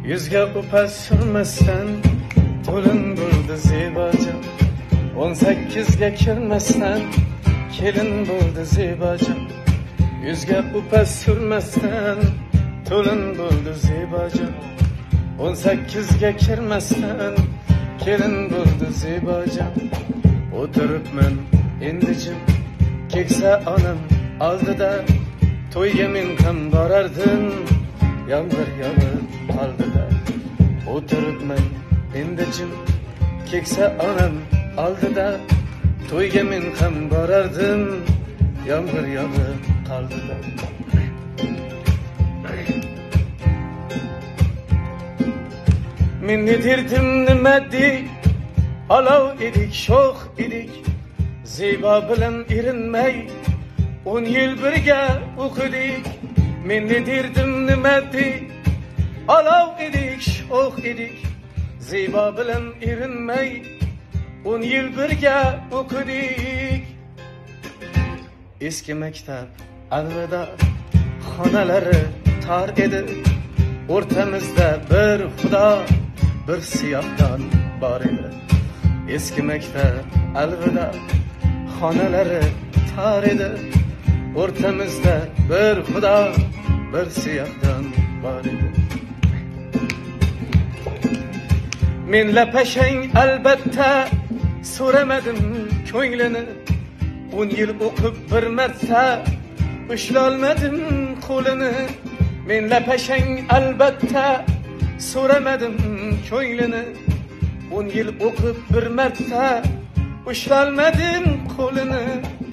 Yüzge upa sürmesden to'lin bo'ldi Zebojon. 18ga kirmasdan kelin bo'ldi Zebojon. Yüzge upa sürmesden to'lin bo'ldi Zebojon. 18ga kirmasdan kelin bo'ldi Zebojon. O'tiribman endi jim, keksa onam oldida, to'yga men ham borardim, yomg'ir yog'ib qoldida. O'tiribman endi jim, keksa onam oldida, to'yga men ham borardim, yomg'ir yog'ib qoldida. Men ne derdim nima dey, olov edik, sho'x edik, Zebo bilan erinmay 10 yil birga o'qidik. Men ne derdim nima dey, olov edik, sho'x edik, Zebo bilan erinmay 10 yil birga o'qidik. Eski maktab alvida, xonalari tor edi, o'rtamizda bir xudo, bir siyohdan bor edi. Eski maktab alvida, xonalari tor edi, o'rtamizda bir xudo, bir siyohdan bor edi. Men lapashang albatta so'ramadim ko'nglini, 10 yil o'qib bir marta ushlolmadim qo'lini. Men lapashang albatta so'ramadim ko'nglini, 10 yil o'qib bir marta ushlolmadim qo'lini.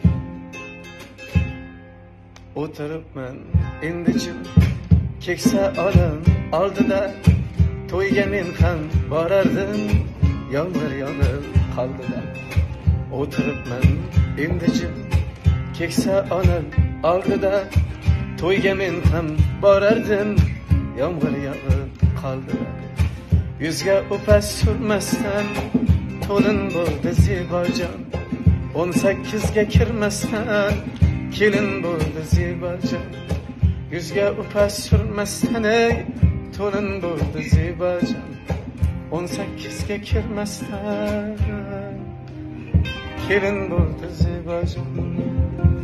O'tiribman endi jim, keksa onam oldida, to'yga men ham borardim, yomg'ir yog'ib qoldida. O'tiribman endi jim, keksa onam oldida, to'yga men ham borardim, yomg'ir yog'ib qoldida. Yüzge upa sürmesden to'lin bo'ldi Zebojon. 18ga kirmasdan kelin bo'ldi Zebojon. Yüzge upa sürmesden to'lin bo'ldi Zebojon. 18ga kirmasdan kelin bo'ldi Zebojon.